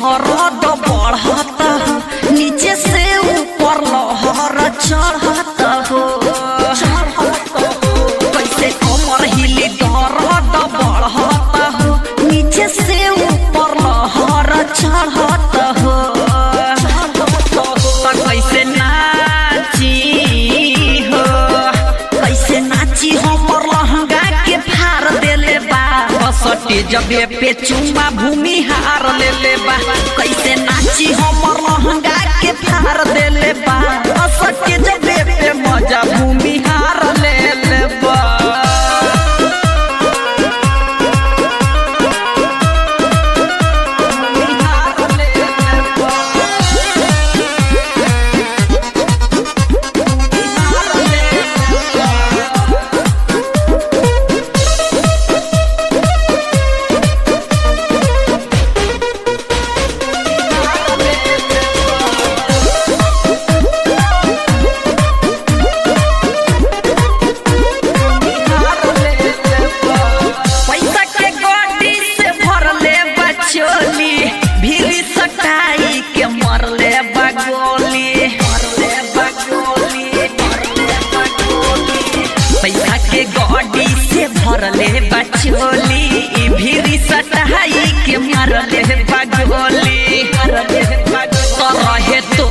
दर्द बढ़ता हो, नीचे से ऊपर लहर चढ़ता हो। कैसे कमर हिली दर्द बढ़ता हो, नीचे से ऊपर लहर चढ़ता हो। कैसे नाची हो, कैसे नाची हमर लहंगा के फाड़ देले बा। सटे जबे पे चुमा भूमि हार लेले बा। कैसे नाची हमर लहंगा के फाड़ देले बा। सटे जबे पे मजा भूमि हार लेले बा। पैसा के गाड़ी से भरले बचोली, भीरी सटाई के मरले बगोली। तरहे तो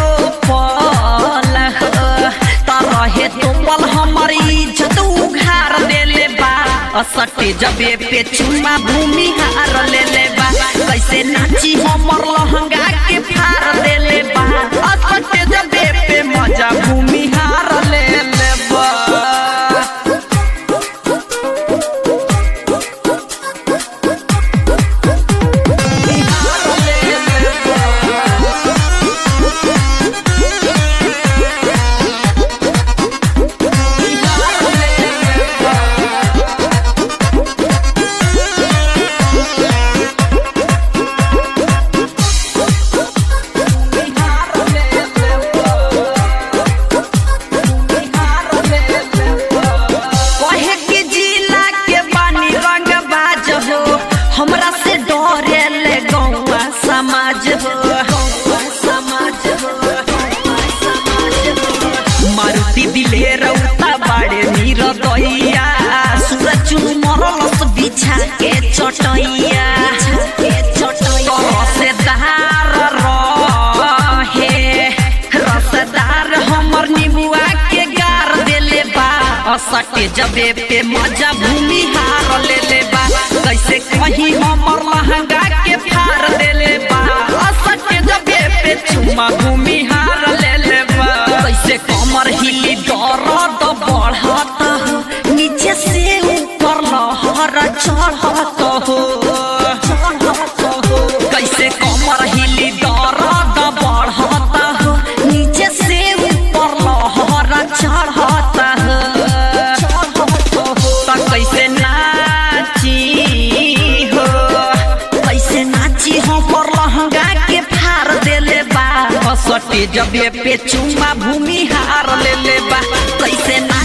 पल हमर इज्जत उघार देले बा। सटे जबे पे चुमा भूमि हार लेले बा। कैसे नाची हमर लहंगा के फाड़ देले बा। सटे जबे पे मजा भूमि हार लेले बा। हमरा से डरे ले गौवा समाज हो। मारुति दिले रौता बाड़े नीर दैया। सूरज मरलस बिछा के चटैया। रसदार हमर निबुआ के गार देले बा। सटे जबे पे मजा भूमि हार लेले बा। कैसे कहीं हमर लहंगा के फाड़ देले बा। सटे जबे पे चुमा भूमि हार लेले बा। कैसे कमर हिली दर्द बढ़ता हो, नीचे से ऊपर लहर चढ़ता हो। कैसे कमर हिली दर्द बढ़ता हो, नीचे से ऊपर लहर चढ़ता हो। कैसे नाची हो, कैसे नाची हमर लहंगा के फाड़ देले बा। सटे जबे पे चुमा भूमि हार लेले बा। कैसे